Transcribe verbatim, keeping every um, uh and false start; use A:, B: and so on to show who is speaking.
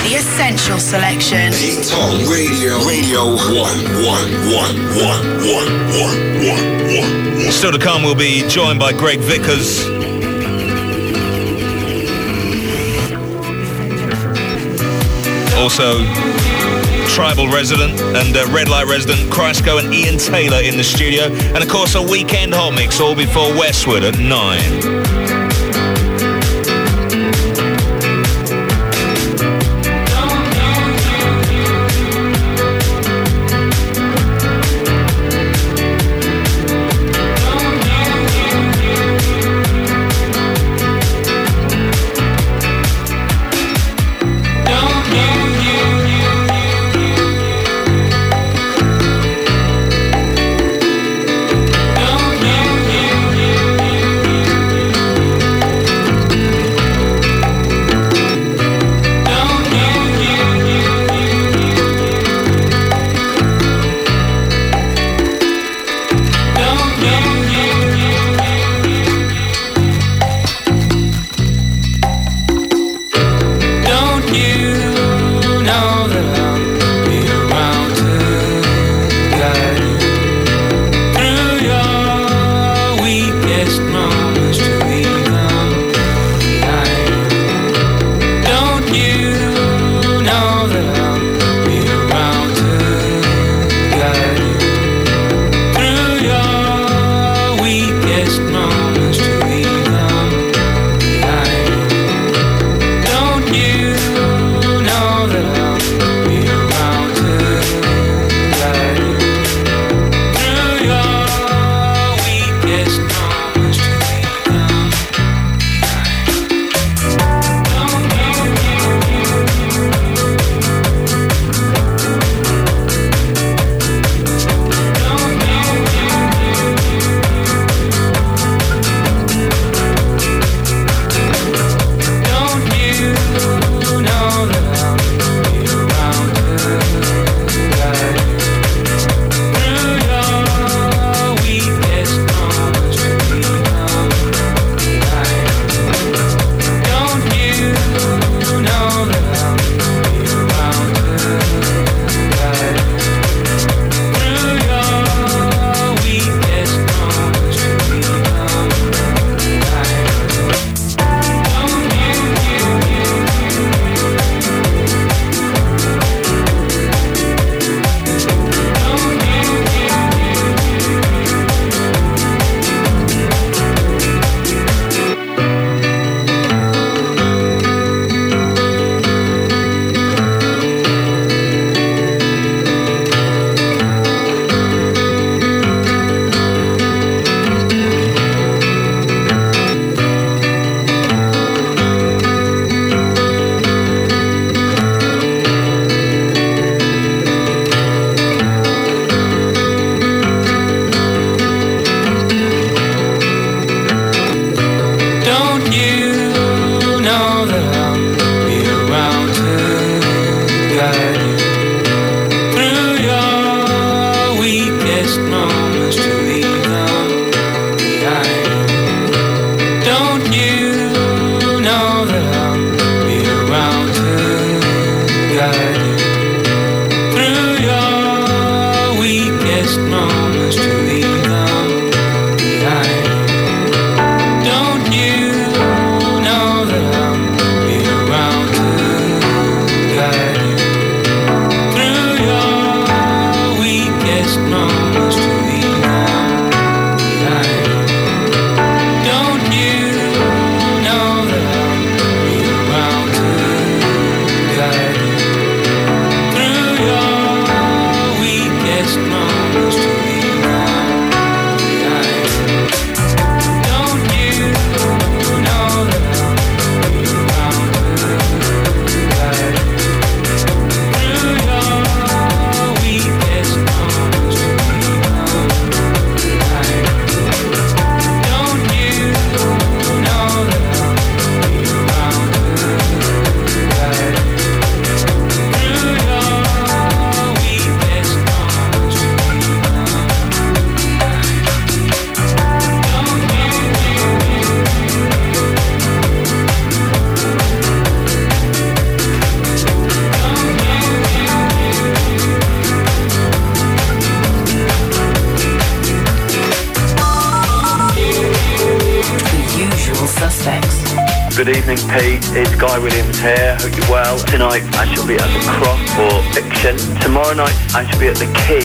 A: The Essential Selection.
B: Peak Talk Radio. Radio one, one, one, one, one, one, one, one.
C: Still to come, we'll be joined by Greg Vickers. Also, Tribal resident and uh, Red Light resident Kreisco and Ian Taylor in the studio. And of course, a weekend hot mix all before Westwood at nine.
D: Good evening, Pete. It's Guy Williams here. Hope you're well. Tonight I shall be at the Cross for Fiction. Tomorrow night I shall be at the Key.